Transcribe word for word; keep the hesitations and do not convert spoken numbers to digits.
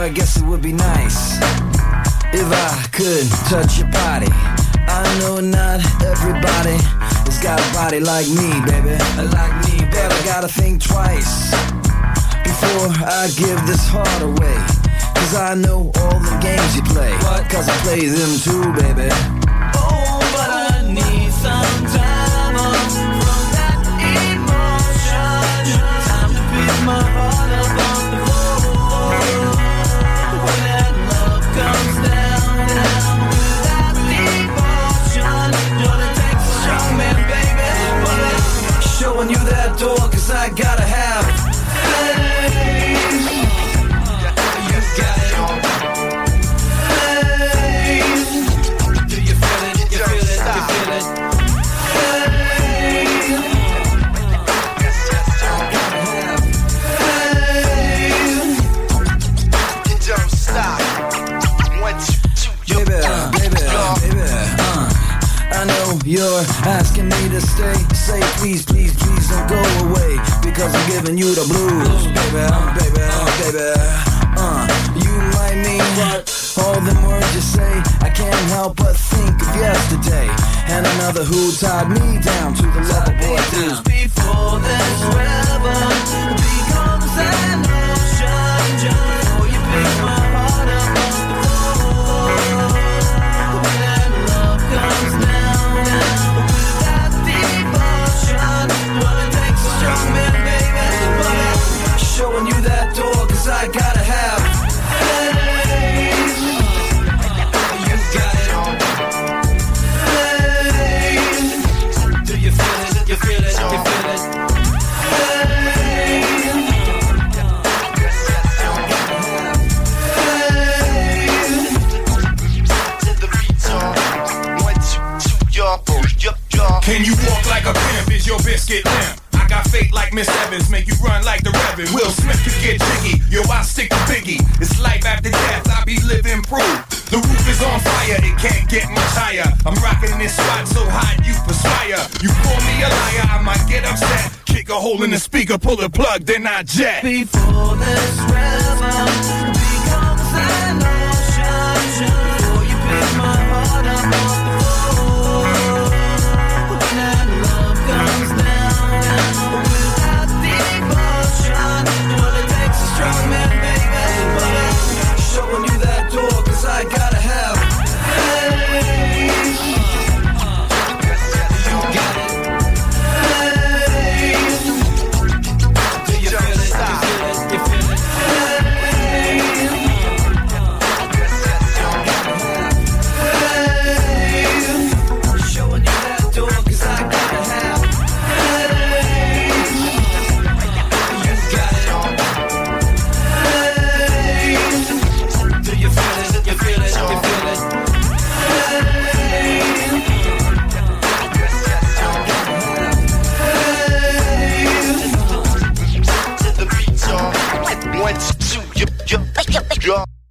I guess it would be nice if I could touch your body. I know not everybody has got a body like me, baby. Like me, but I gotta think twice before I give this heart away. Cause I know all the games you play. What? Cause I play them too, baby. Oh, but I need some time off from that emotion. Time to pick my heart up off the floor. When that love comes down, down without devotion. Gonna take a strong man, baby. But I'm showing you that door cause I gotta have faith. You got it. Faith. Do you feel it? You feel it? You feel it? Faith. You don't stop. One, two, two, baby, uh, baby, uh, baby, uh. I know you're asking me to stay. Say please, please, please don't go away. Because I'm giving you the blues, baby, uh, baby, uh, baby. Uh, you might mean what? All them words you say. I can't help but think of yesterday and another who tied me down to the lover boy blues. before this river becomes an ocean. Just before you pick my heart up off the floor. When that love comes down, down without devotion. Well, it takes a strong man, baby. But I'm showing you that door cause I gotta have faith. You got it. Faith. Do you feel it? You feel it? You feel it? Can you walk like a pimp? Is your biscuit limp? I got fate like Miss Evans, make you run like the Reverend. Will Smith could get jiggy, yo, I stick to Biggie. It's life after death, I be living proof. The roof is on fire, it can't get much higher. I'm rocking this spot so hot you perspire. You call me a liar, I might get upset. Kick a hole in the speaker, pull the plug, then I jet. before this river becomes an ocean. Before you pick my heart up off the floor. When that love comes down, down without devotion. Well, it takes a strong man, baby. But I'm showing you that door cause I gotta have faith. You got it. Faith. Do you feel it? You feel it? You feel it? Faith. Showing you that door cause I gotta have faith. You got it. Faith. Do you feel it? You feel it? You feel it? to the beat, y'all. One, two, you, you, you.